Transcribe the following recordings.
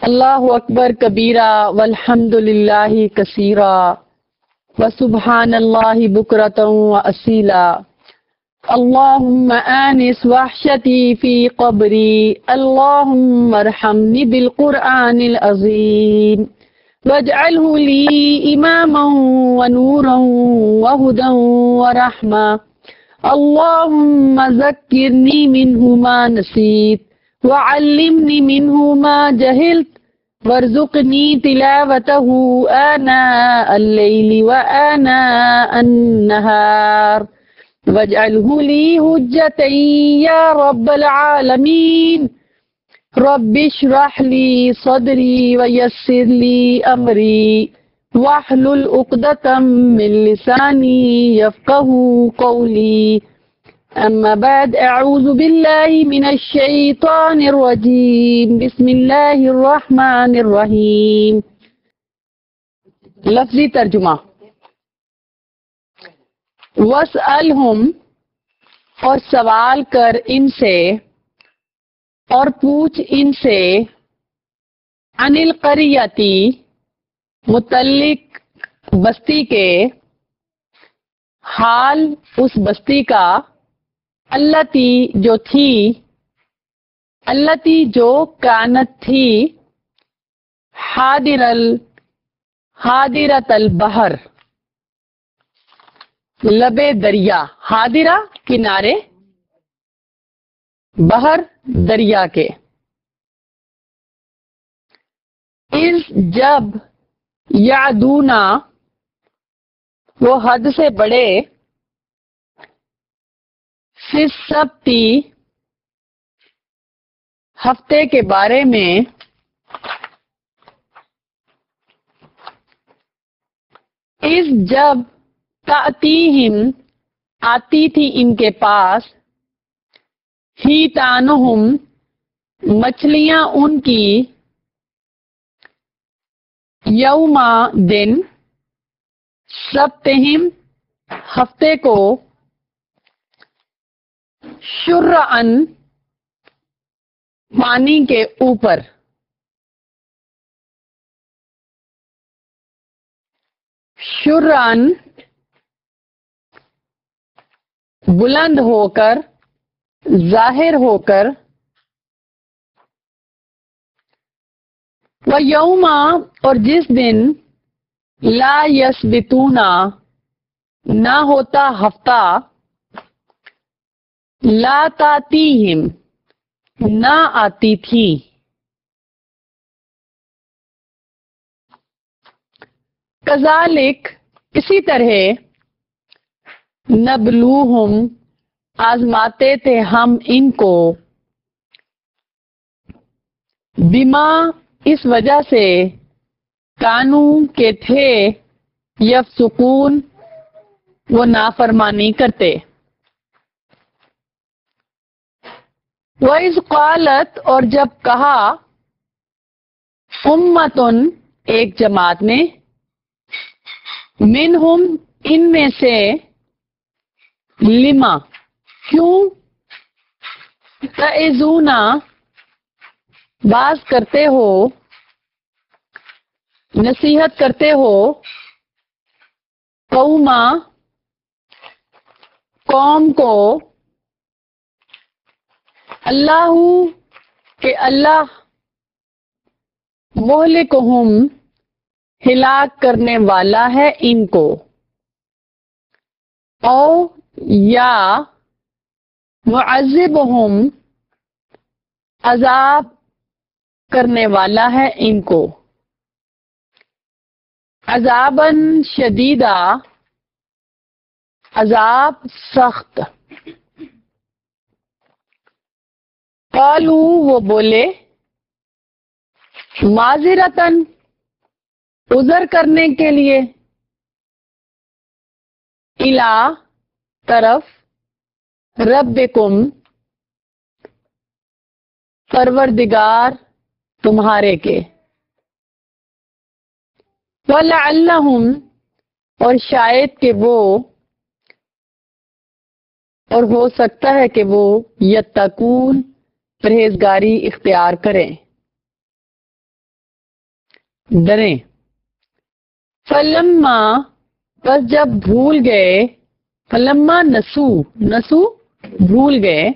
اللہ اکبر کبیرہ والحمد للہ کثیرا وسبحان اللہ بکرۃ واصیلا اللہم آنس وحشتی فی قبری اللہم ارحمنی بالقرآن العظیم واجعلہ لی اماما ونورا وہدی ورحمہ اللہم ذکرنی منہ ما نسیت وعلمنی منہ ما جہلت وارزقنی تلاوتہ آناء اللیل وآناء النہار واجعلہ لی حجۃ یا رب العالمین رب اشرح لی صدری ویسر لی امری واحلل عقدۃ من لسانی یفقہوا قولی اما بعد اعوذ باللہ من الشیطان الرجیم بسم اللہ الرحمن الرحیم۔ لفظی ترجمہ۔ وَاسْأَلْهُمْ اور سوال کر ان سے اور پوچھ ان سے عن القریتی متعلق بستی کے حال اس بستی کا التی جو تھی التی جو کانت تھی حاضرۃ البحر لبے دریا، حاضرہ کنارے، بحر دریا کے۔ اس جب یعدونا وہ حد سے بڑے فی السبتی ہفتے کے بارے میں اس جب تأتیہم آتی تھی ان کے پاس حیتانہم مچھلیاں ان کی یوما دن سبتہم ہفتے کو شرعن پانی کے اوپر شرعن بلند ہو کر ظاہر ہو کر وَيَوْمَ اور جس دن لا یثبتون نہ ہوتا ہفتہ لا تاتیہم نہ آتی تھی کذالک اسی طرح نبلوہم آزماتے تھے ہم ان کو بما اس وجہ سے کانو کے تھے یفسقون وہ نافرمانی کرتے۔ وَإِذْ قَالَتْ اور جب کہا اُمَّةٌ ایک جماعت نے منہم ان میں سے لما کیوں تعظون باز کرتے ہو نصیحت کرتے ہو قوم کو اللہ کہ اللہ مہلکہم ہلاک کرنے والا ہے ان کو او یا معذبہم عذاب کرنے والا ہے ان کو عذاباً شدیدہ عذاب سخت۔ قالو وہ بولے معذرتاً عذر کرنے کے لیے الا طرف ربکم پروردگار تمہارے کے وَلَعَلَّهُمْ اور شاید کہ وہ اور ہو سکتا ہے کہ وہ یتقون پرہیزگاری اختیار کریں۔ ڈریں. فلما بس جب بھول گئے، فلما نسو بھول گئے،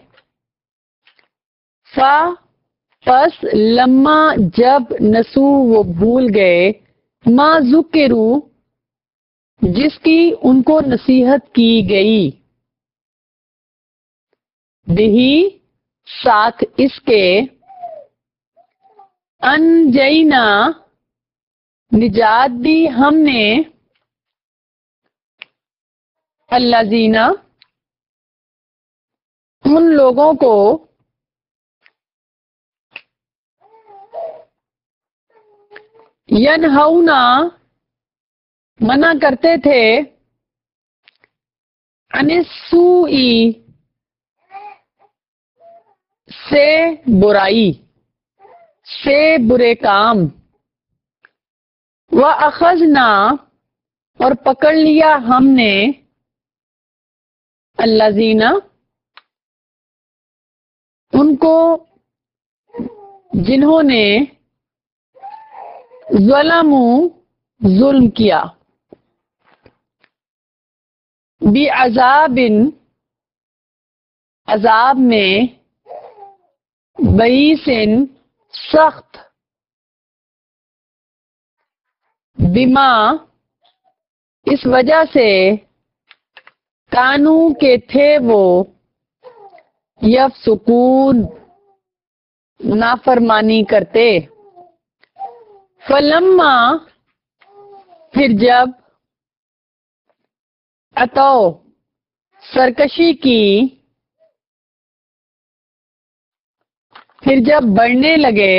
فا پس لما جب نسو وہ بھول گئے، ما ذکرو جس کی ان کو نصیحت کی گئی، بہی ساتھ اس کے، انجینا نجات دی ہم نے، الذین ان لوگوں کو، ینہونا منع کرتے تھے، عن السوء سے برائی، سے برے کام، وَأَخَذْنَا اور پکڑ لیا ہم نے، الذین ان کو جنہوں نے، ظلموا ظلم کیا، بعذاب عذاب میں، بئیس سخت، بما اس وجہ سے، کانو کے تھے وہ، یفسقون نافرمانی کرتے، فلما پھر جب، اتو سرکشی کی، پھر جب بڑھنے لگے،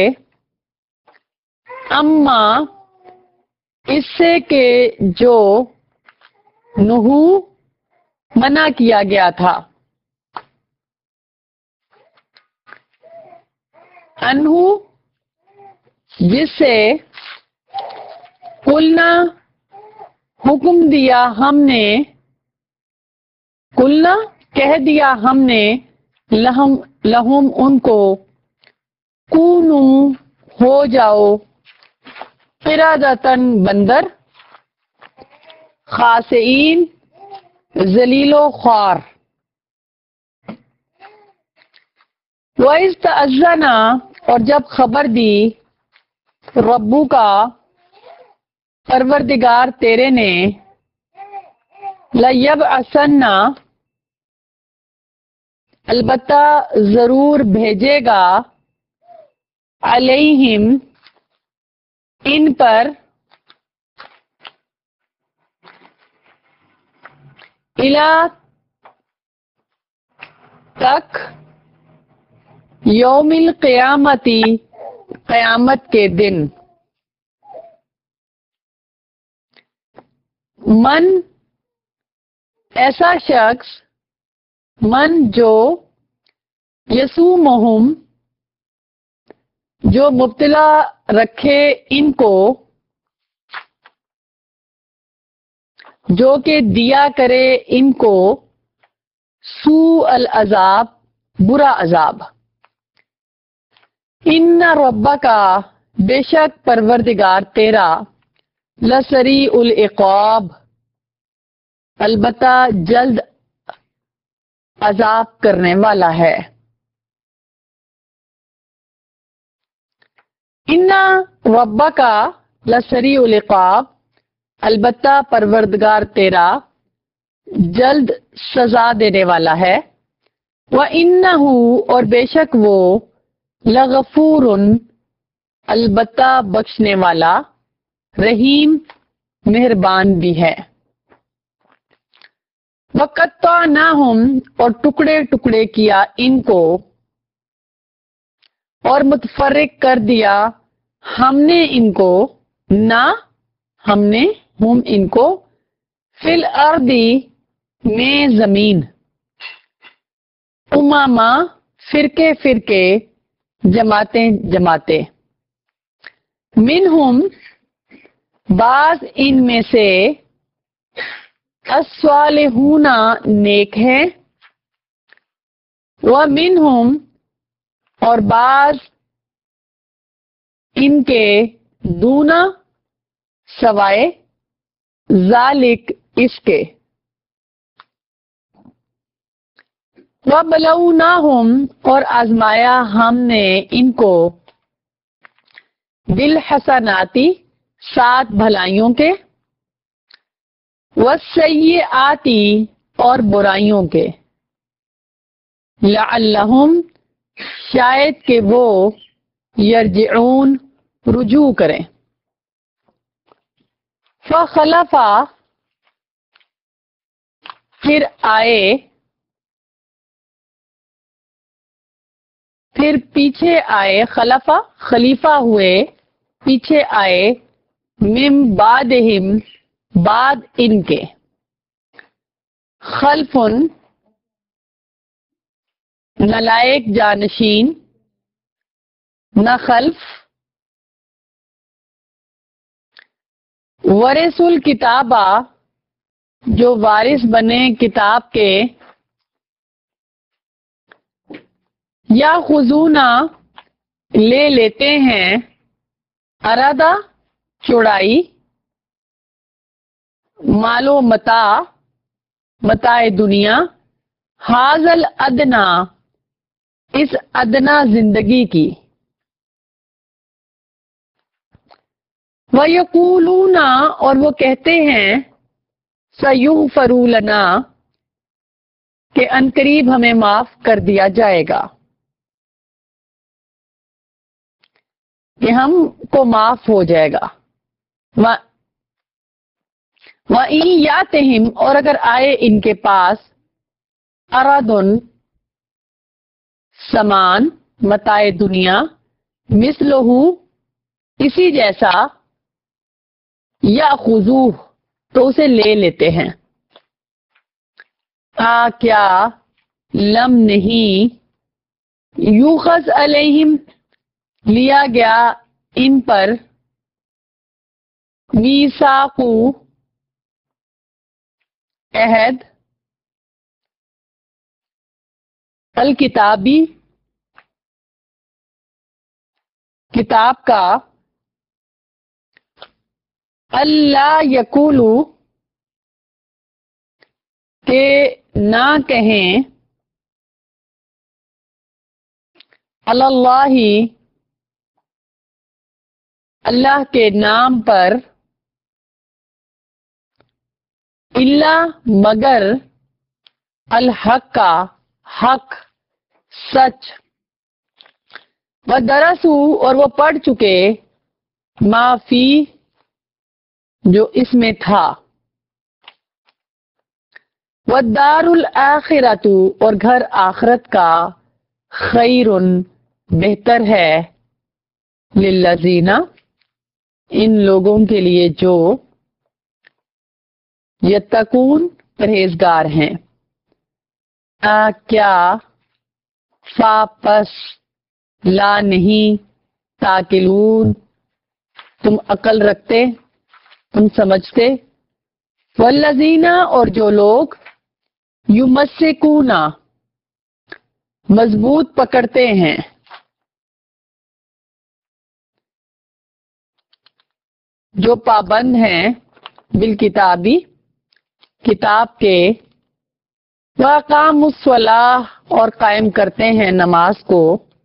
اما اس سے کہ جو نہو منع کیا گیا تھا، انہو جس سے، قلنا حکم دیا ہم نے، قلنا کہہ دیا ہم نے، لہم ان کو، کونو ہو جاؤ، قردۃً بندر، خاسئین ذلیل و خوار. وَإِذْ تَأَذَّنَ اور جب خبر دی، ربو کا پروردگار تیرے نے، لَيَبْعَثَنَّ البتہ ضرور بھیجے گا، علیہم ان پر، الی تک، یوم القیامتی قیامت کے دن، من ایسا شخص، من جو، یسومہم جو مبتلا رکھے ان کو، جو کہ دیا کرے ان کو، سوء العذاب برا عذاب، ان ربک بے شک پروردگار تیرا، لسریع العقاب البتہ جلد عذاب کرنے والا ہے. ان ربک لسریع العقاب البتہ پروردگار تیرا جلد سزا دینے والا ہے. وَإِنَّهُ اور بے شک وہ، لغفور البتہ بخشنے والا، رحیم مہربان بھی ہے. وَقَطَّعْنَاهُمْ اور ٹکڑے ٹکڑے کیا ان کو، اور متفرق کر دیا ہم نے ان کو، نہ ہم نے ہم ان کو، فی الارض میں زمین، امما فرقے فرقے، جماعتیں جماعتیں، منہم بعض ان میں سے، الصالحون نیک ہیں، ومنہم اور بعض ان کے، دونا سوائے ذالک اس کے. وَبَلَوْنَاهُمْ اور آزمایا ہم نے ان کو بالحسناتی 7 بھلائیوں کے، والسیئاتی اور برائیوں کے، لعلہم شاید کہ وہ یرجعون رجوع کریں. فخلفا پھر آئے، پھر پیچھے آئے، خلفا خلیفہ ہوئے، پیچھے آئے، من بعدہم بعد ان کے، خلفن نالائق جانشین، نہ خلف، ورثوا الکتابہ جو وارث بنے کتاب کے، یا خذونا لے لیتے ہیں، ارادہ چوڑائی، مال و متاع دنیا، حاضل ادنا اس ادنا زندگی کی، وَيَقُولُونَ اور وہ کہتے ہیں، سَيُغْفَرُ لَنَا کہ عنقریب ہمیں معاف کر دیا جائے گا، کہ ہم کو معاف ہو جائے گا. وَإِن يَأْتِهِمْ اور اگر آئے ان کے پاس، اَرَدٌ سامان، متاع دنیا، مثلہ اسی جیسا، یأخذوہ تو اسے لے لیتے ہیں. کیا لم نہیں، یوخذ علیہم لیا گیا ان پر، میثاق عہد، الکتابی کتاب کا، اللہ یقولو کہ نہ کہیں، اللہ اللہ کے نام پر، اللہ مگر، الحق کا حق سچ، وَدَرَسُوا اور وہ پڑھ چکے، ما فی جو اس میں تھا، وَالدَّارُ الْآخِرَةُ اور گھر آخرت کا، خیرٌ بہتر ہے، للذین ان لوگوں کے لیے جو یتقون پرہیزگار ہیں. کیا پس لا نہیں، تاکلون تم عقل رکھتے، تم سمجھتے، والذین اور جو لوگ یمسکون مضبوط پکڑتے ہیں، جو پابند ہیں، بالکتابی کتاب کے، وَأَقَامُوا الصَّلَاةَ اور قائم کرتے ہیں نماز کو،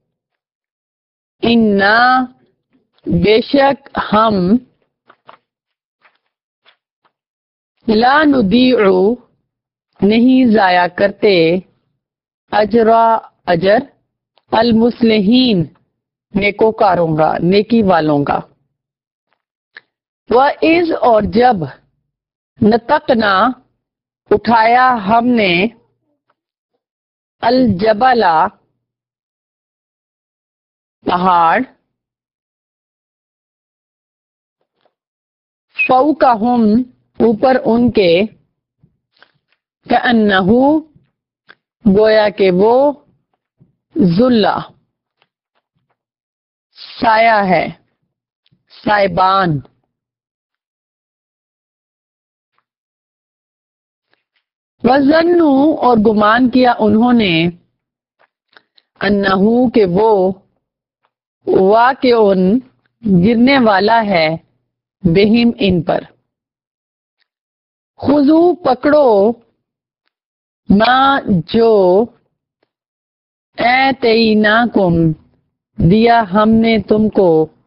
اِنَّا بے شک ہم، لا نضیع نہیں ضائع کرتے، اجر المصلحین نیکوکاروں کا، نیکی والوں کا. وَإِذْ اور جب، نطقنا اٹھایا ہم نے، الجبل پہاڑ، فوقہم اوپر ان کے، کأنہ گویا کہ وہ، ذلہ سایہ ہے، سائبان. وَظَنُّوا اور گمان کیا انہوں نے، انہو کہ وہ، واقعٌ گرنے والا ہے، بہم ان پر، خذو پکڑو، ما جو، اَتَيْنَاكُمْ دیا ہم نے تم کو،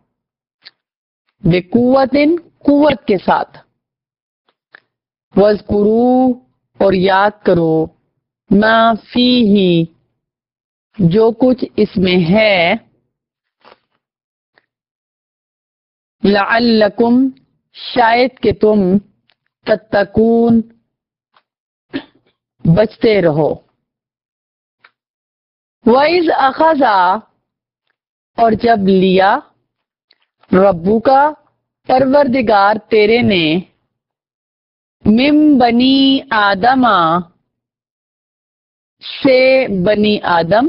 بِقُوَّةٍ قوت کے ساتھ، وَاذْكُرُوا اور یاد کرو، ما فیہ جو کچھ اس میں ہے، لعلکم شاید کہ تم تتقون بچتے رہو۔ وَإِذْ أَخَذَ اور جب لیا، ربو کا پروردگار تیرے نے، من بنی آدم سے بنی آدم،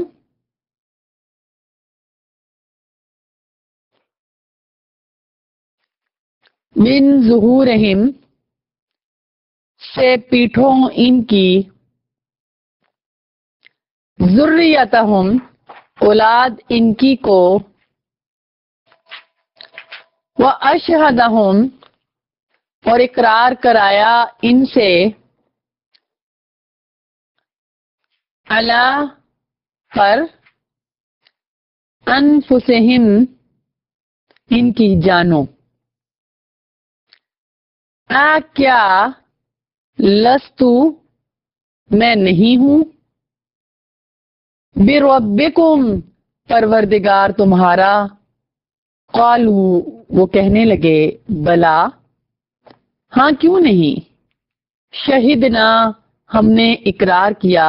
من ظہورہم سے پیٹھوں ان کی، ذریتہم اولاد ان کی کو، وَأَشْهَدَهُمْ اور اقرار کرایا ان سے، علی پر، انفسہم ان کی جانوں، کیا لستو میں نہیں ہوں، بربکم پروردگار تمہارا، قالو وہ کہنے لگے، بلا ہاں کیوں نہیں، شہدنا ہم نے اقرار کیا،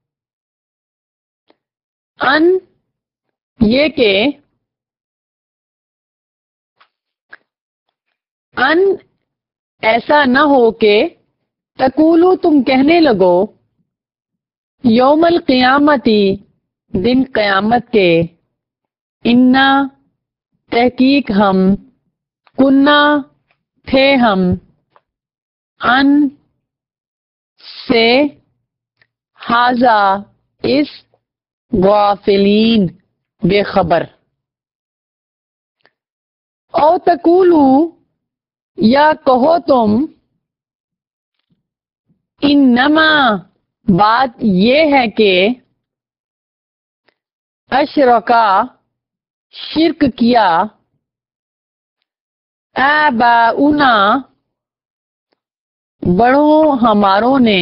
ان یہ کہ، ان ایسا نہ ہو کہ، تقولو تم کہنے لگو، یوم القیامتی دن قیامت کے، انا تحقیق ہم، کننا تھے ہم، ان سے، ہاذا اس، غافلین بے خبر، او تقولو یا کہو تم، انما بات یہ ہے کہ، اشرکا شرک کیا، آباؤنا بڑوں ہماروں نے،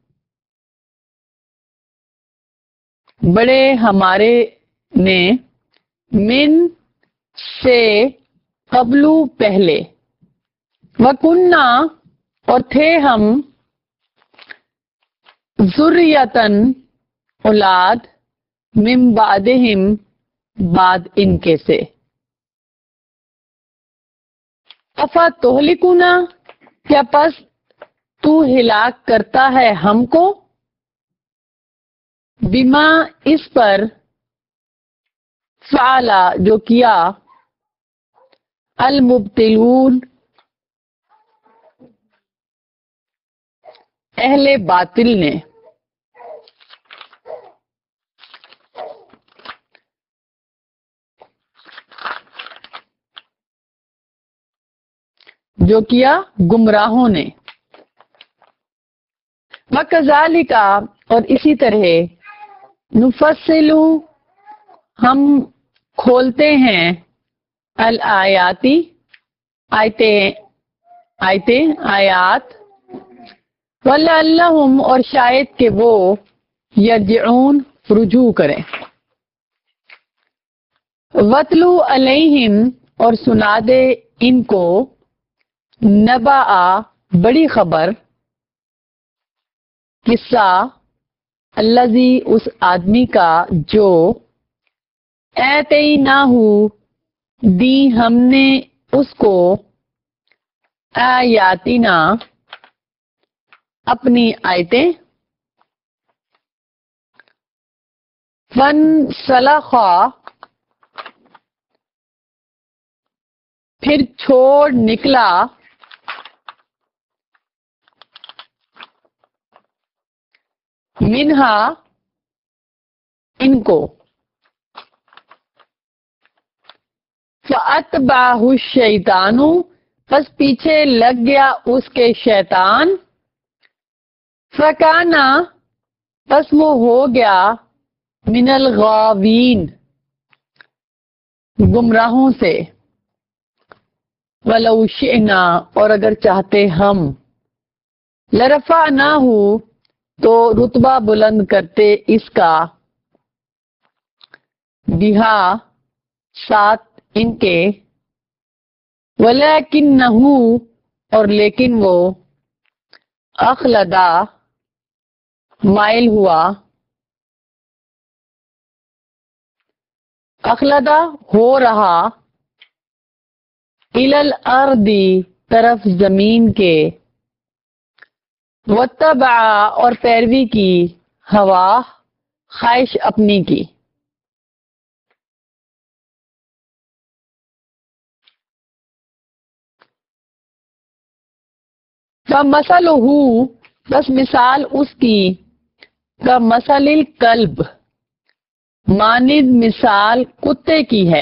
بڑے ہمارے نے، من سے قبلو پہلے، وکننا اور تھے ہم، ذریتن اولاد، من بعدہم بعد ان کے سے، افا تہلکونا کیا پس تو ہلاک کرتا ہے ہم کو، بما اس پر، فعلا جو کیا، المبتلون اہل باطل نے، جو کیا گمراہوں نے، وَكَذَلِكَ اور اسی طرح، نفصل ہم کھولتے ہیں، الآیاتی آیات، وَلَعَلَّهُمْ اور شاید کہ وہ، یرجعون رجوع کریں، وَاتْلُو عَلَیہم اور سنا دے ان کو، نبأ بڑی خبر، قصہ، الذی اس آدمی کا جو، آتیناہ دی ہم نے اس کو، آیاتنا اپنی آیتیں، فانسلخ پھر چھوڑ نکلا، منہا ان کو، فَأَتْبَعَهُ الشَّیطَانُ بس پیچھے لگ گیا اس کے شیطان، فکانا بس وہ ہو گیا، من الغاوین گمراہوں سے، وَلَوْ شِئْنَا اور اگر چاہتے ہم، لَرَفَعْنَاهُ تو رتبہ بلند کرتے اس کا، بہا ساتھ ان کے، وَلَكِنَّهُ اور لیکن وہ، اخلدا مائل ہوا، اخلدا ہو رہا، الی الارض طرف زمین کے، واتبع اور پیروی کی، ہوا خواہش اپنی کی، فَمَثَلُهُ بس مثال اس کی، کَمَثَلِ الْکَلْبِ مانند مثال کتے کی ہے،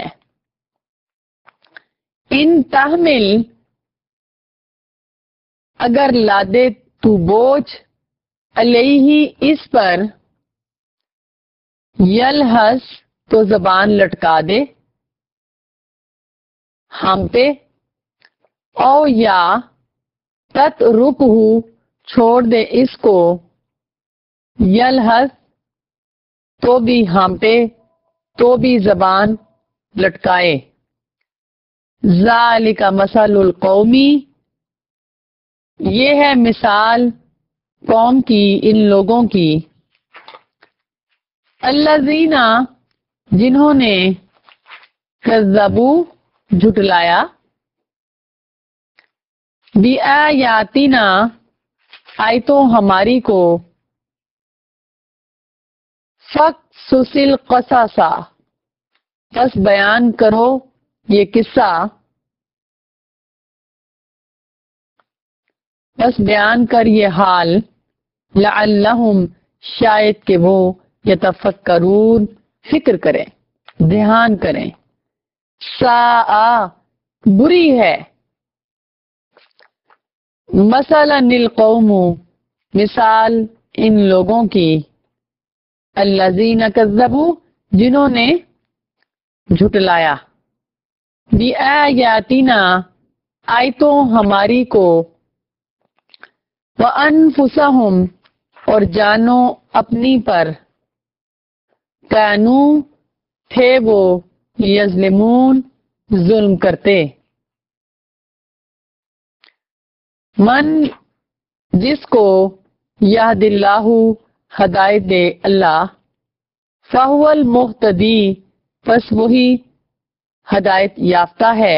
ان تحمل اگر لادے تو بوجھ، علیہ اس پر، یلہس تو زبان لٹکا دے، ہم پہ، او یا تترکہ چھوڑ دے اس کو، یلہس تو بھی ہم پہ، تو بھی زبان لٹکائے، ذالک مثل القومی یہ ہے مثال قوم کی، ان لوگوں کی، الذین جنہوں نے کذبوا جھٹلایا، بآیاتنا آیتوں ہماری کو، فقصص القصص بس بیان کرو یہ قصہ، بس بیان کر یہ حال، لعلہم شاید کہ وہ یتفکرون فکر کریں، دھیان کریں، ساء بری ہے، مثلا القوم مثال ان لوگوں کی، الذین کذبوا جنہوں نے جھٹلایا، بآیاتنا آیتوں ہماری کو، وانفسہم اور جانوں اپنی پر، کانوا تھے وہ، یظلمون ظلم کرتے، من جس کو، یہد اللہ ہدایت دے اللہ، فہو المہتدی پس وہی ہدایت یافتہ ہے،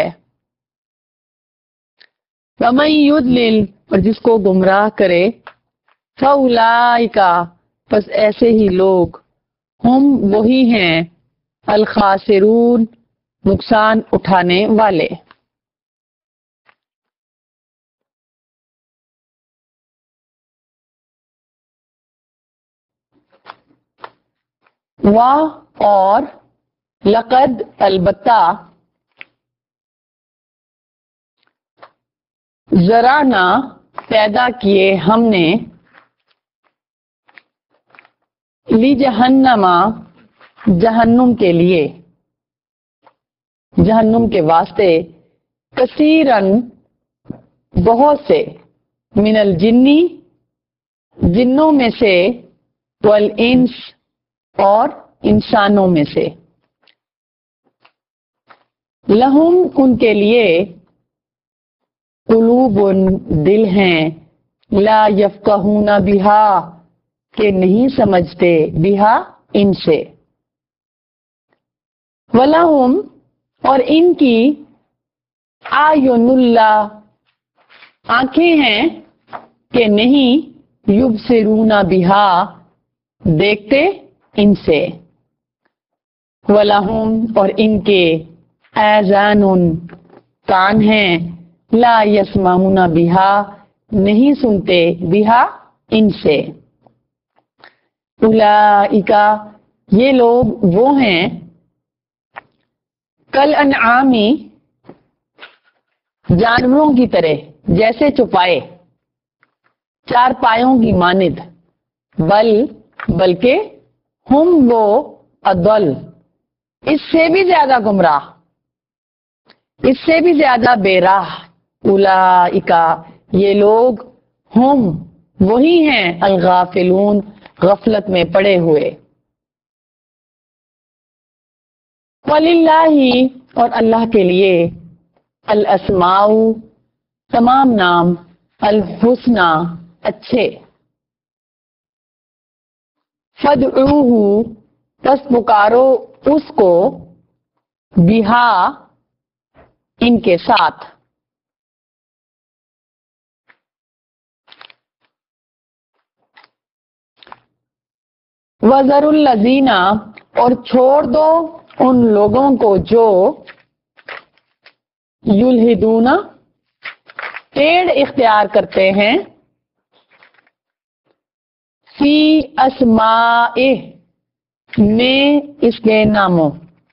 ومن یضلل اور جس کو گمراہ کرے، فاولئک پس ایسے ہی لوگ، ہم وہی ہیں، الخاسرون نقصان اٹھانے والے۔ اور لقد البتہ، ذرانا پیدا کیے ہم نے، لجہنم جہنم کے لیے، جہنم کے واسطے، کثیرن بہت سے، من الجنی جنوں میں سے، والانس اور انسانوں میں سے، لہم ان کے لیے، قلوب دل ہیں، لا یفقہون بہا کہ نہیں سمجھتے، بہا ان سے، ولہم اور ان کی، اعین اللہ آنکھیں ہیں کہ نہیں، یبصرون بہا دیکھتے ان سے، وَلَهُمْ اور ان کے، آذان کان ہیں، لا یسمعون بہا نہیں سنتے، بہا ان سے، اولئک یہ لوگ وہ ہیں، کل انعامی جانوروں کی طرح جیسے چوپائے، چار پایوں کی مانند، بلکہ ہم وہ اضل، اس سے بھی زیادہ گمراہ، اس سے بھی زیادہ بے راہ، اولئکا یہ لوگ، ہم وہی ہیں، الغافلون غفلت میں پڑے ہوئے۔ وَلِلَّهِ اور اللہ کے لیے، الاسماء تمام نام، الحسنى اچھے، فادعوہ پس پکارو اس کو، بہا ان کے ساتھ، وَذَرُوا الَّذِينَ اور چھوڑ دو ان لوگوں کو جو یلحدون ٹیڑھ اختیار کرتے ہیں، فی اسمائہ میں اس کے ناموں،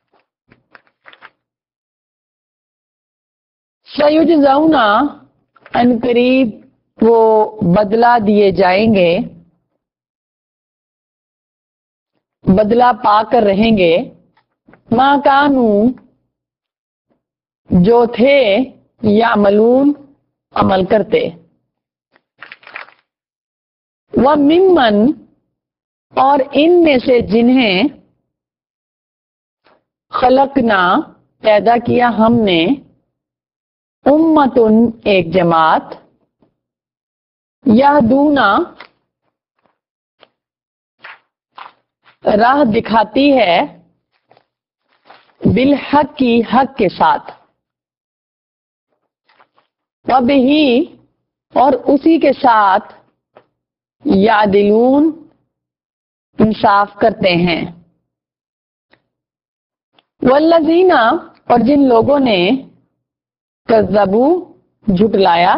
سیجزون ان قریب وہ بدلہ دیے جائیں گے، بدلہ پا کر رہیں گے، ما کانوا جو تھے، یعملون عمل کرتے، وَمِمَّنْ اور ان میں سے جنہیں خلقنا پیدا کیا ہم نے، امتن ایک جماعت، یہدونا راہ دکھاتی ہے، بالحق کی حق کے ساتھ، وبہ اور اسی کے ساتھ، یعدلون انصاف کرتے ہیں، والذین اور جن لوگوں نے کذبوا جھٹلایا،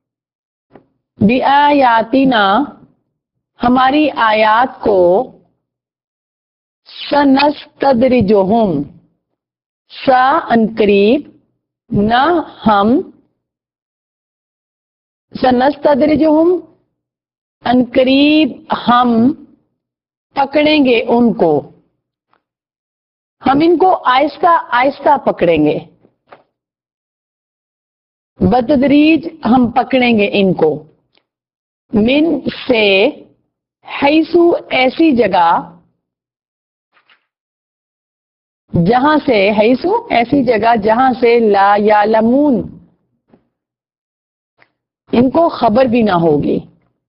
بآیاتنا ہماری آیات کو، سنستدرجہم ان قریب نہ ہم، سنستدرجہم ان قریب ہم پکڑیں گے ان کو، ہم ان کو آہستہ آہستہ پکڑیں گے، بتدریج ہم پکڑیں گے ان کو، من سے، حیثو ایسی جگہ، جہاں سے، حیثو ایسی جگہ جہاں سے، لا یعلمون ان کو خبر بھی نہ ہوگی،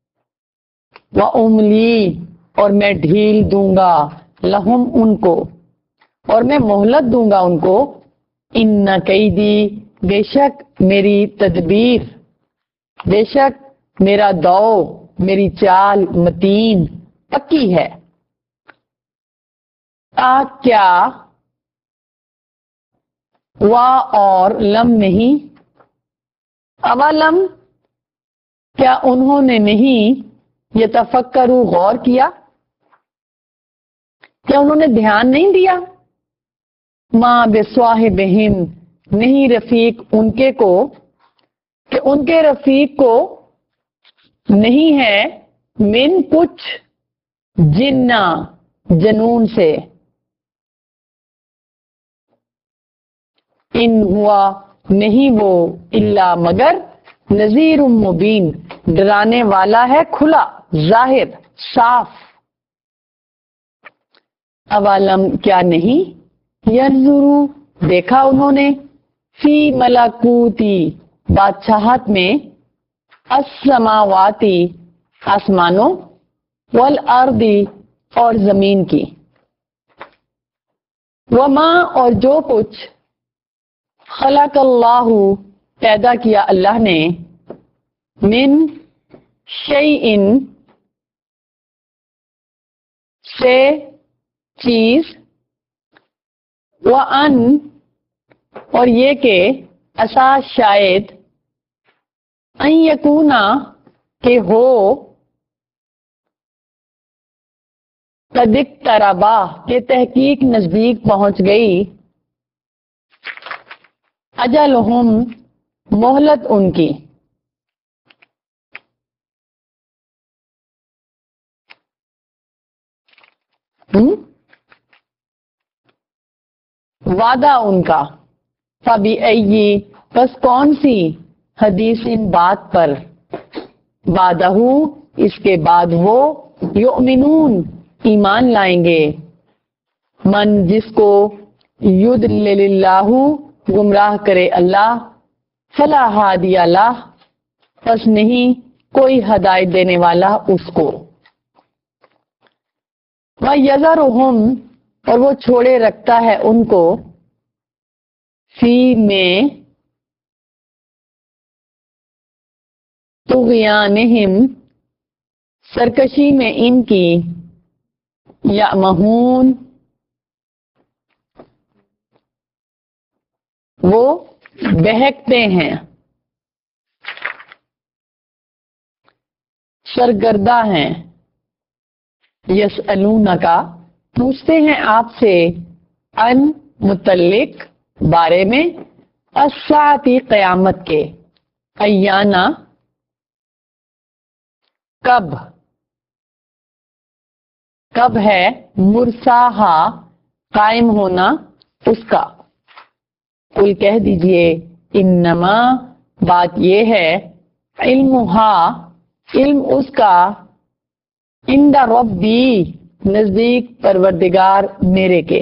وَأُمْلِي اور میں ڈھیل دوں گا، لہم ان کو، اور میں مہلت دوں گا ان کو، ان کیدی بے شک میری تدبیر، بے شک میرا دو، میری چال، متین پکی ہے، کیا اور لم نہیں، اولم کیا انہوں نے نہیں، یتفکروا غور کیا، کیا انہوں نے دھیان نہیں دیا، ما بصاحبہم نہیں رفیق ان کے کو، کہ ان کے رفیق کو نہیں ہے، من کچھ، جنہ جنون سے، ان ہوا نہیں وہ، الا مگر، نذیر مبین ڈرانے والا ہے کھلا، ظاہر، صاف، اولم کیا نہیں، ینظروا دیکھا انہوں نے، فی ملکوتی بادشاہت میں، السماواتی آسمانوں، والارض اور زمین کی، وما اور جو کچھ، خلق اللہ پیدا کیا اللہ نے، من شیئن سے چیز، وَأَن اور یہ کہ، عسیٰ شاید، ان یکونا کہ ہو، قد اقتربا کہ تحقیق نزدیک پہنچ گئی، اجلہم مہلت ان کی، وعدہ ان کا، فَبِأَيِّ پس کون سی، حدیث ان بات پر، بعدہ اس کے بعد وہ، یؤمنون ایمان لائیں گے، من جس کو، یضلل اللہ گمراہ کرے اللہ، فلا ہادی لہ پس نہیں کوئی ہدایت دینے والا اس کو، وَيَذَرُهُمْ اور وہ چھوڑے رکھتا ہے ان کو، فی میں، طغیانہم سرکشی میں ان کی، یعمہون وہ بہکتے ہیں، سرگردہ ہیں، یسألونک پوچھتے ہیں آپ سے، ان متعلق بارے میں، الساعۃ قیامت کے، ایانا کب، کب ہے، مرساہا قائم ہونا اس کا، قل کہہ دیجئے، انما بات یہ ہے، علمہا علم اس کا، عند ربی نزدیک پروردگار میرے کے،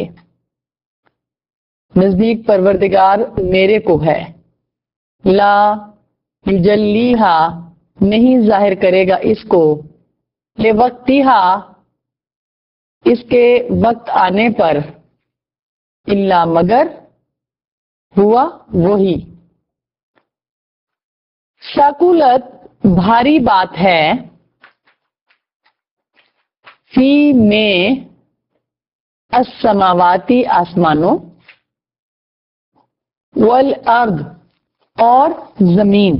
نزدیک پروردگار میرے کو ہے، لا یجلیہا نہیں ظاہر کرے گا اس کو، لوقتہا اس کے وقت آنے پر، الا مگر، ہوا وہی، ثقلت بھاری بات ہے، فی میں السماواتی آسمانوں، والارض اور زمین،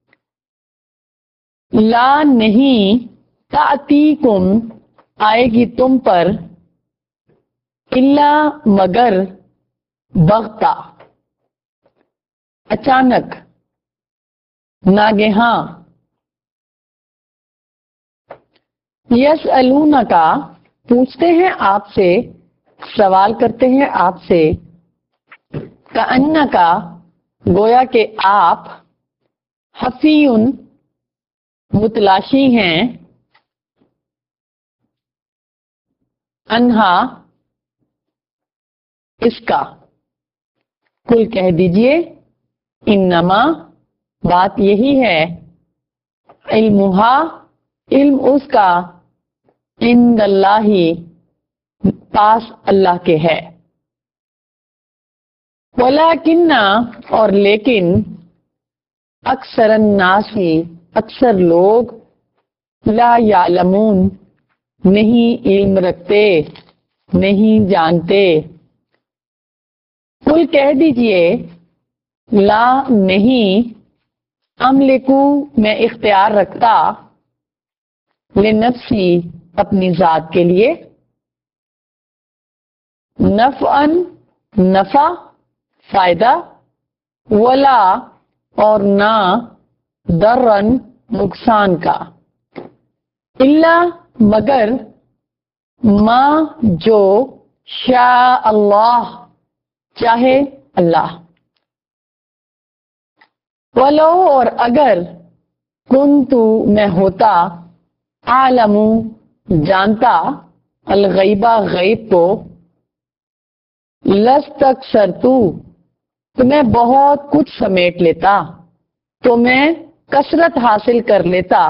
لا نہیں، تأتیکم آئے گی تم پر، الا مگر، بغتہ اچانک، ناگہاں، یسألونک پوچھتے ہیں آپ سے، سوال کرتے ہیں آپ سے، کأنک گویا کہ آپ، حفی متلاشی ہیں، انہا اس کا، کل کہہ دیجئے، انما بات یہی ہے، علمہا علم اس کا، عند اللہ پاس اللہ کے ہے، ولیکن اور لیکن، اکثر الناس اکثر لوگ، لا یعلمون نہیں علم رکھتے، نہیں جانتے، قل کہہ دیجئے، لا نہیں، املکو میں اختیار رکھتا، لنفسی اپنی ذات کے لیے، نفعا نفع فائدہ، ولا اور نہ، ضرن نقصان کا، الا مگر، ما جو، شاء اللہ چاہے اللہ، ولو اور اگر، کنتو میں ہوتا، عالم جانتا، الغیبہ غیب کو، لستکثرتو تو میں بہت کچھ سمیٹ لیتا، تو میں کثرت حاصل کر لیتا،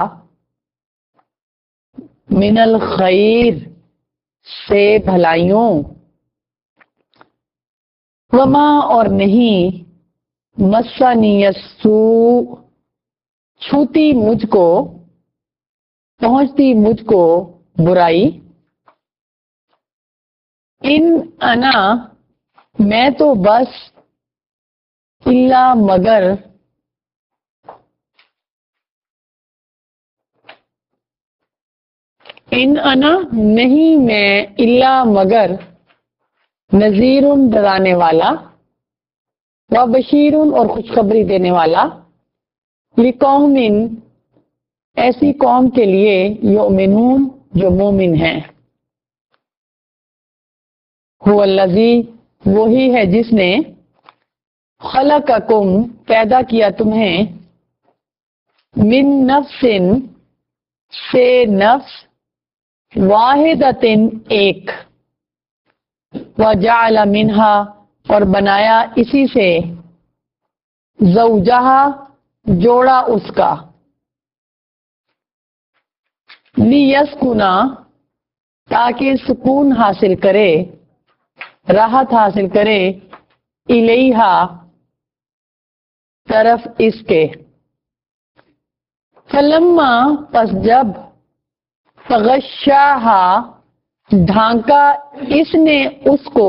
من الخیر سے بھلائیوں، وما اور نہیں، مسنی السوء چھوتی مجھ کو، پہنچتی مجھ کو برائی، ان انا میں تو بس، الا مگر، ان انا نہیں میں، الا مگر، نذیر ڈرانے والا، و بشیرun اور خوشخبری دینے والا لقوم ایسی قوم کے لیے یؤمنون جو مومن ہیں. هو الذی وہی ہے جس نے خلقکم پیدا کیا تمہیں من نفس سے نفس واحدۃ ایک وجعل منہا اور بنایا اسی سے زوجہا جوڑا اس کا لیسکنا تاکہ سکون حاصل کرے راحت حاصل کرے الیہا طرف اس کے. فلما پس جب تغشاہا ڈھانکا اس نے اس کو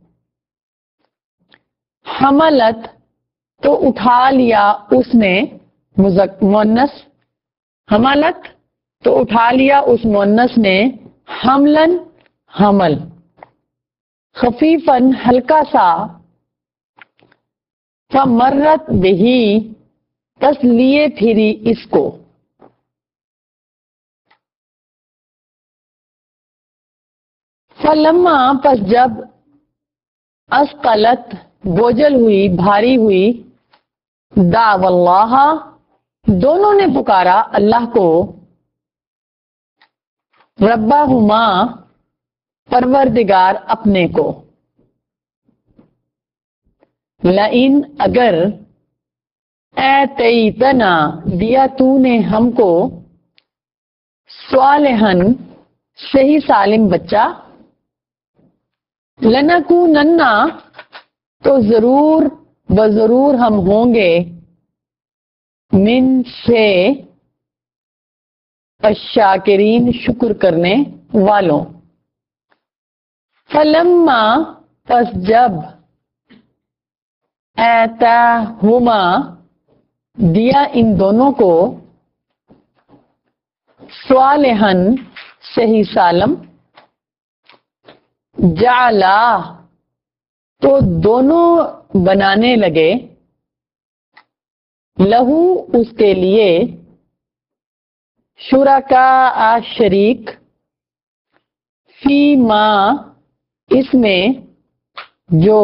حملت تو اٹھا لیا اس نے مؤنث حملت تو اٹھا لیا اس مؤنث نے حملن حمل خفیفاً ہلکا سا فمرت بہی بس لیے پھری اس کو فلما پس جب اسقلت بوجھل ہوئی بھاری ہوئی دعو اللہ دونوں نے پکارا اللہ کو ربہما پروردگار اپنے کو لئن اگر اَتَیْتَنَا دیا تو نے ہم کو صالحاً صحیح سالم بچہ لنکونن تو ضرور بضرور ہم ہوں گے من سے الشاکرین شکر کرنے والوں. فلما پس جب آتاہما دیا ان دونوں کو صالحاً صحیح سالم جعلا تو دونوں بنانے لگے لہو اس کے لیے شرکاء شریک فی ما اس میں جو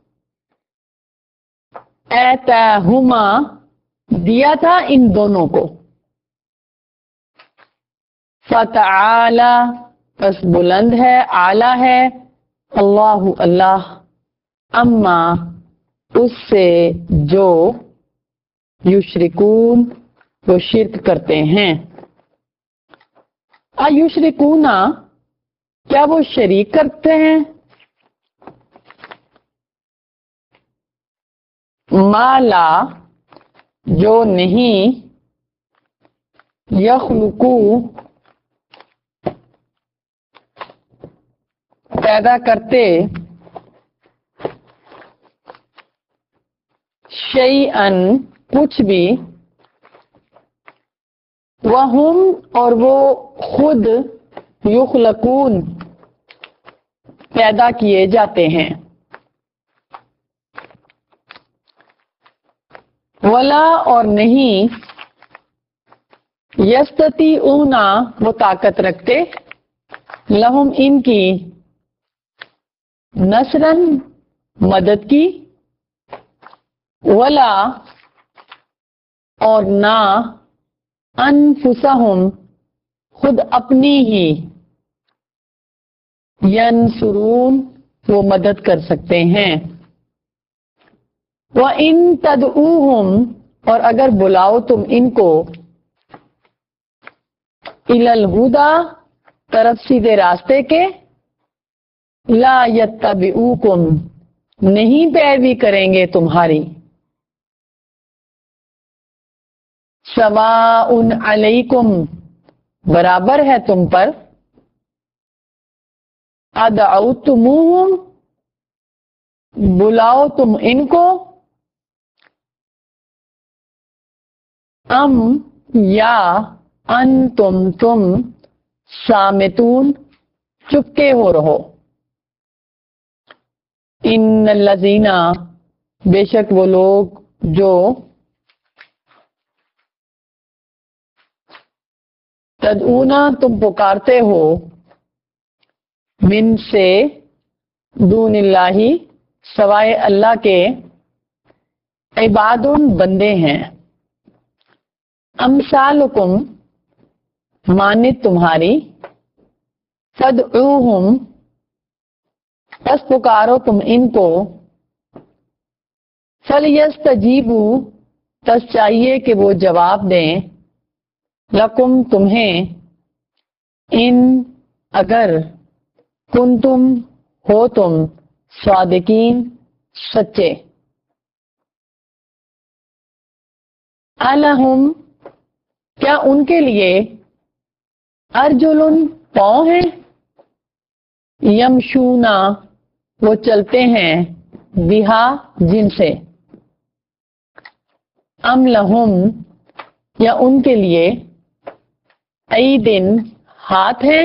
آتاہما دیا تھا ان دونوں کو. فتعالی پس بلند ہے اعلی ہے اللہ اللہ اما اس سے جو یشرکون وہ شرک کرتے ہیں. ایشرکونا کیا وہ شریک کرتے ہیں مالا جو نہیں یخلقو پیدا کرتے شیئن کچھ بھی وہم اور وہ خود یخلقون پیدا کیے جاتے ہیں. ولا اور نہیں یستطیعون وہ طاقت رکھتے لہم ان کی نصرن مدد کی ولا اور نہ انفسہم خود اپنی ہی ینصرون وہ مدد کر سکتے ہیں. وَإِن تَدْعُوهُمْ اور اگر بلاؤ تم ان کو إِلَى الْهُدَى طرف سیدھے راستے کے لا يَتَّبِعُوكُمْ نہیں پیروی کریں گے تمہاری. سواء علیکم برابر ہے تم پر ادعوتموہم بلاؤ تم ان کو ام یا انتم تم صامتون چپکے ہو رہو. ان الذین بے شک وہ لوگ جو تدعونا تم پکارتے ہو من سے دون اللہ سوائے اللہ کے عباد بندے ہیں امثالکم مانت تمہاری فادعوہم پس پکارو تم ان کو فلیستجیبوا پس چاہیے کہ وہ جواب دیں لکم تمہیں ان اگر کنتم ہو تم صادقین سچے الہم کیا ان کے لیے ارجلن پاؤں ہیں یمشونا وہ چلتے ہیں بہا جن سے ام لہم یا ان کے لیے ایدن ہاتھ ہیں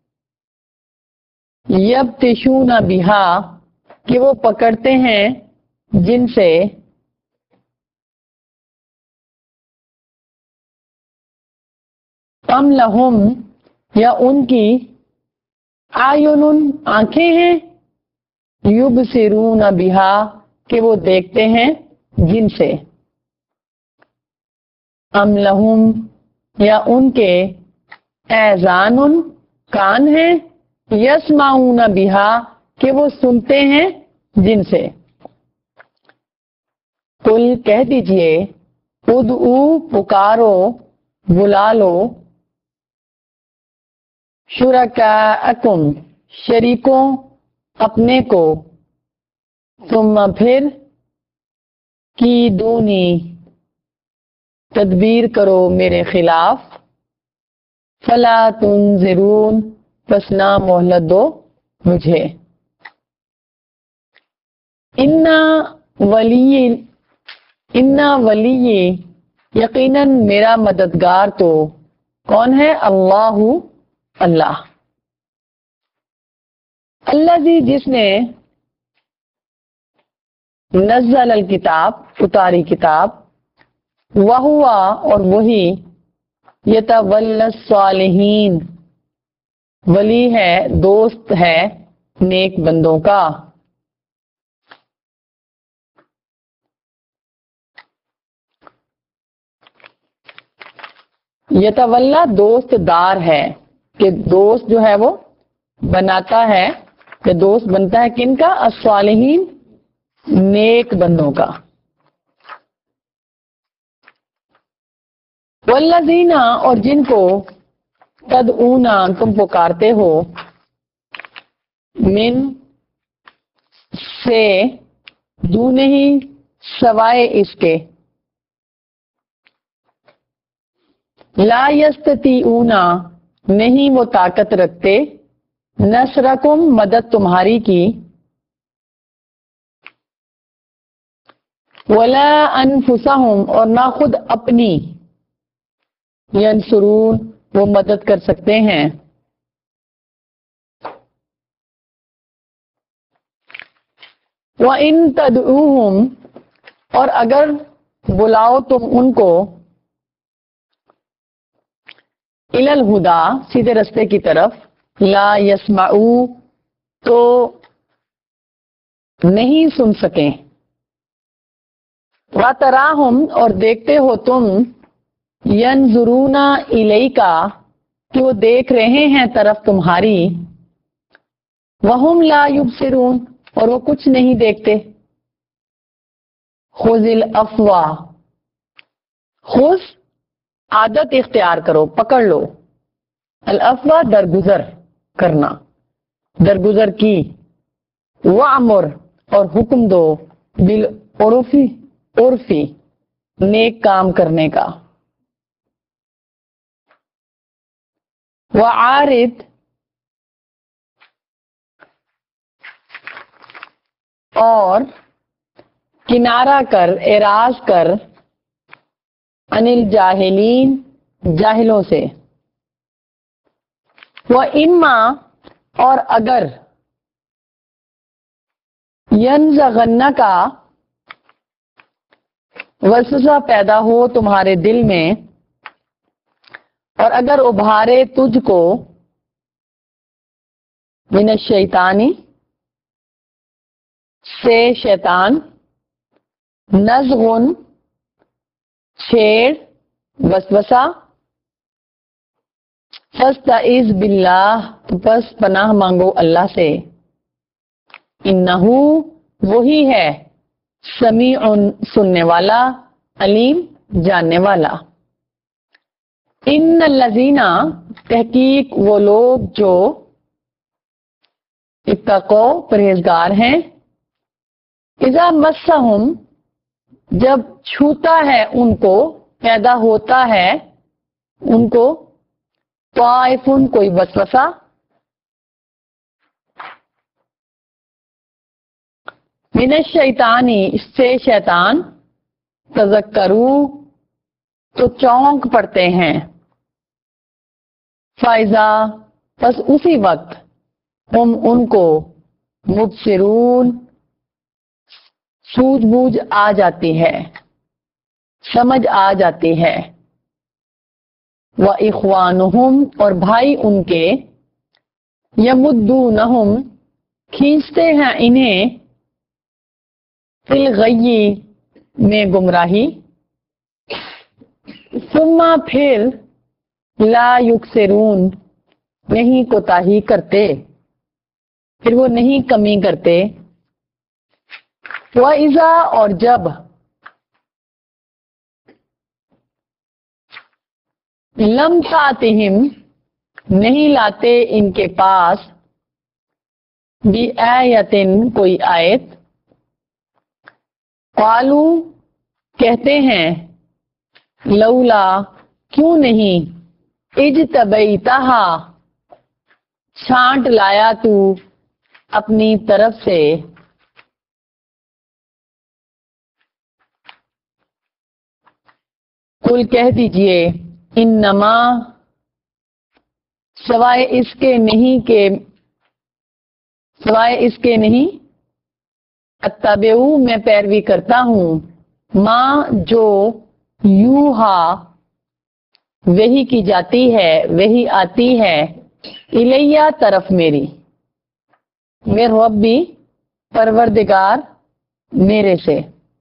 یبتشونا بہا کہ وہ پکڑتے ہیں جن سے ام لہم یا ان کی آیون آنکھیں ہیں یبصرون بہا کہ وہ دیکھتے ہیں جن سے ام لہم یا ان کے اذان کان ہیں یسمعون بہا کہ وہ سنتے ہیں جن سے قل کہہ دیجئے ادعو پکارو بلا لو شرکاءکم شریکوں اپنے کو ثم پھر کی دونی تدبیر کرو میرے خلاف فلا تنظرون پس نہ مہلت دو مجھے انا ولی یقیناً میرا مددگار تو کون ہے اللہ اللہ الذی جس نے نزل الکتاب اتاری کتاب وہوا اور وہی یتولی الصالحین ولی ہے دوست ہے نیک بندوں کا یتولا دوست دار ہے کہ دوست جو ہے وہ بناتا ہے کہ دوست بنتا ہے کن کا الصالحین نیک بندوں کا والذین اور جن کو تدعونا تم پکارتے ہو من سے دون ہی سوائے اس کے لا یستطیعون نہیں وہ طاقت رکھتے نصرکم مدد تمہاری کی ولا انفسہم اور نہ خود اپنی ینصرون وہ مدد کر سکتے ہیں وَإِن تَدْعُوهُمْ اور اگر بلاؤ تم ان کو إِلَى الْهُدَى سیدھے رستے کی طرف لا يسمعوا تو نہیں سن سکیں وَتَرَاهُمْ اور دیکھتے ہو تم يَنْظُرُونَ إِلَيْكَ کہ وہ دیکھ رہے ہیں طرف تمہاری وَهُمْ لَا يُبْصِرُونَ اور وہ کچھ نہیں دیکھتے خُذِ الْعَفْوَ خُذ عادت اختیار کرو پکڑ لو العفو درگزر کرنا درگزر کی وَأْمُرْ اور حکم دو بالعرفی نیک کام کرنے کا وَعَارِضْ اور کنارہ کر اعراض کر عن الجاہلین جاہلوں سے وَإِمَّا اور اگر يَنزَغَنَّكَ وسوسہ پیدا ہو تمہارے دل میں اور اگر ابھارے تجھ کو من الشیطانی سے شیطان نزغن چھیڑ وسوسہ فاستعذ باللہ تو بس پناہ مانگو اللہ سے انہو وہی ہے سمیع سننے والا علیم جاننے والا ان الذین تحقیق وہ لوگ جو اتقوا پرہیزگار ہیں اذا مسہم جب چھوتا ہے ان کو پیدا ہوتا ہے ان کو طائف کوئی وسوسہ من الشیطانی اس سے شیطان تذکرو تو چونک پڑتے ہیں فائزہ بس اسی وقت ہم ان کو مبصرون سوجھ بوجھ آ جاتی ہے سمجھ آ جاتی ہے وَإِخْوَانُهُمْ اور بھائی ان کے يَمُدُّونَهُمْ کھینچتے ہیں انہیں فِي الْغَيِّ میں گمراہی ثم پھر لا یکسرون نہیں کوتاہی کرتے پھر وہ نہیں کمی کرتے وَإِذَا اور جب لم تَأْتِهِمْ نہیں لاتے ان کے پاس بِآیَةٍ کوئی آیت قالو کہتے ہیں لولا کیوں نہیں اجتبیتہا چھانٹ لایا تو اپنی طرف سے قل کہہ دیجئے انما سوائے اس کے نہیں اتبعو میں پیروی کرتا ہوں ماں جو یوہا وہی کی جاتی ہے وہی آتی ہے الیہ طرف میری میرے ربی پروردگار میرے سے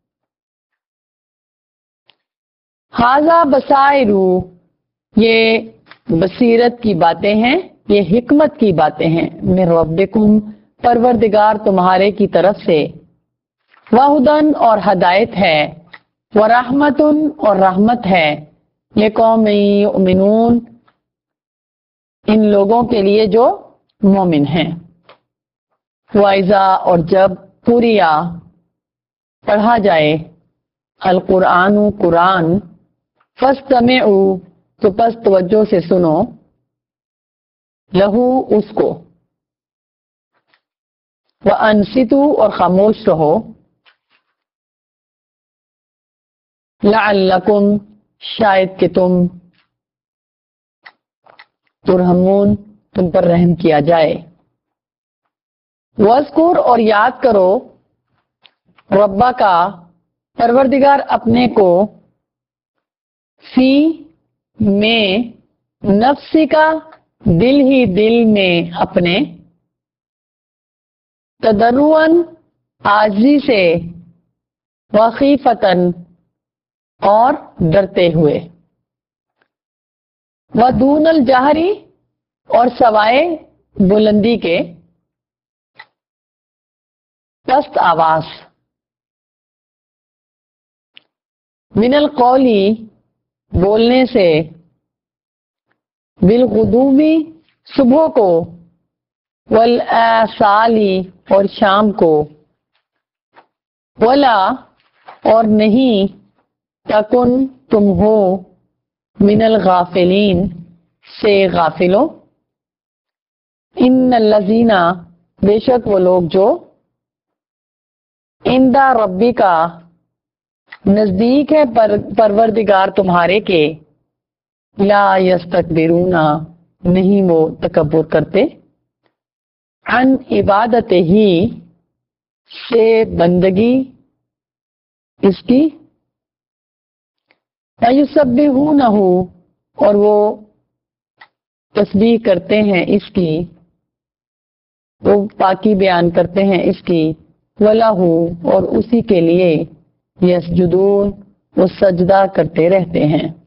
ھذا بصائرو یہ بصیرت کی باتیں ہیں یہ حکمت کی باتیں ہیں من ربکم پروردگار تمہارے کی طرف سے وہدن اور ہدایت ہے ورحمتن اور رحمت ہے لقوم یؤمنون ان لوگوں کے لیے جو مومن ہیں وَإِذَا اور جب قُرِئَ پڑھا جائے القرآن قرآن فاستمعوا تو پس توجہ سے سنو لہو اس کو وَأَنصِتُوا اور خاموش رہو لعلکم شاید کہ تم ترحمون تم پر رحم کیا جائے وَاذْكُرْ اور یاد کرو ربا کا پروردگار اپنے کو فی میں نفسی کا دل ہی دل میں اپنے تضرعاً عاجزی سے وخیفتاً اور ڈرتے ہوئے ودون الجہری اور سوائے بلندی کے پست آواز من القولی بولنے سے بالغدومی صبح کو والآصالی اور شام کو ولا اور نہیں تکن تم ہو من الغافلین سے غافلوں ان الذین بے شک وہ لوگ جو عند ربی کا نزدیک ہے پروردگار تمہارے کے لا یستکبرون نہیں وہ تکبر کرتے عن عبادت ہی سے بندگی اس کی وَيُسَبِّحُونَهُ اور وہ تسبیح کرتے ہیں اس کی، وہ پاکی بیان کرتے ہیں اس کی، وَلَهُ اور اسی کے لیے، یسجدون وہ سجدہ کرتے رہتے ہیں۔